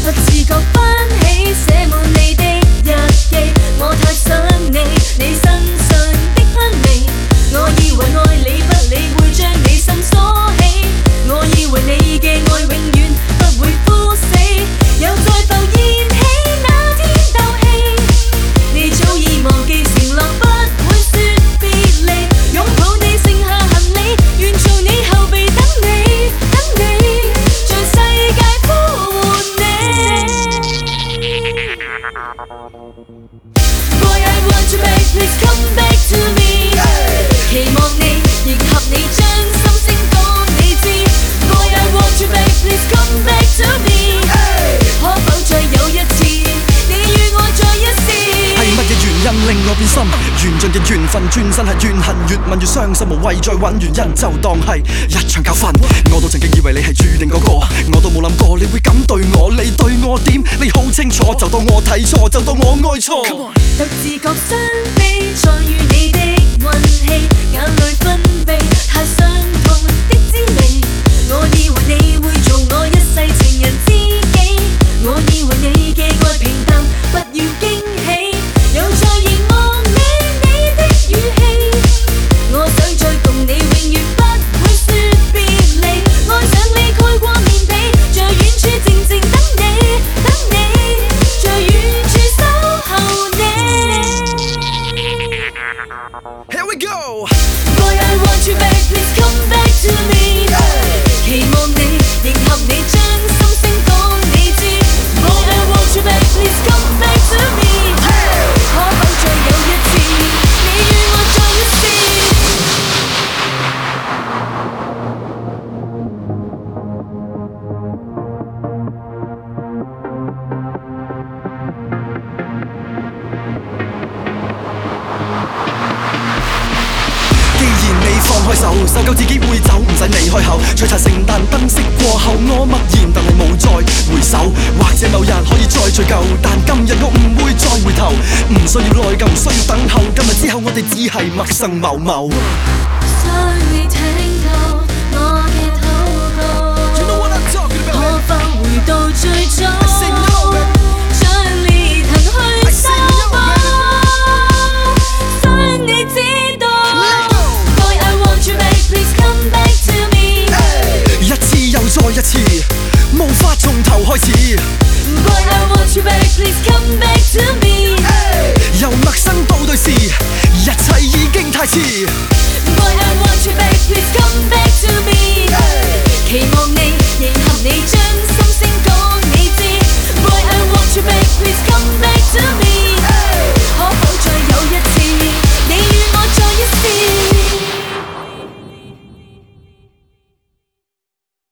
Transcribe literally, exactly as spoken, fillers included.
不自覺翻起寫滿你的日記，我太想你，你身上的香味，我以為愛你不理會將你心鎖起，我以為你嘅愛永遠不會枯死，又再浮現起那天鬥氣，你早已忘記承諾不會說別離，擁抱你剩下行李，願做你後備等你，等你，像世界呼喚你。Boy I want you back, please come back to me， 期望你迎合你將心聲講你知。Boy I want you back, please come back to me， 可否再有一次，你與我再一試？ 係乜嘢原因令我變心？緣盡嘅緣分轉身係怨恨，越問越傷心，無謂再揾原因，就當係一場教訓。我都曾經以為你係注定嗰個，我都冇諗過你會咁對我，你對我點？你好清楚，就當我睇錯，就當我愛錯。 特自覺傷悲，再遇你的運氣，眼淚分泌，太傷痛的滋味。我以為你會做我一世情人知己，我以為你嘅愛平淡，不要驚喜，又再凝望你你的語氣，我想再共你永遠不會說別離，愛上你蓋過面被，在遠處靜靜等你，等你，在遠處守候你。 Here we go. Boy I want you back, please come back to me， 期望你迎合你將心聲講你知。Boy I want you back, please come back to me， 可否再有一次，你與我再一試？ 既然你放開手，受夠自己會走，唔使你開口。璀璨聖誕燈飾過後，我默然，但係冇再回首。或者某日可以再聚舊，但今日我唔會再回頭。唔需要內疚，唔需要等候。今日之後，我哋只係陌生某某。 想你聽到我嘅禱告， You know what I'm talking about, 可否回到最早？ I say no, baby. 將裂痕去修補，想你知道。Boy I want you back, please come back to me， 一次又再一次，無法從頭開始。 Boy I want you back, please come back to me， 由陌生到對視，一切已經太遲。 Boy I want you back, please come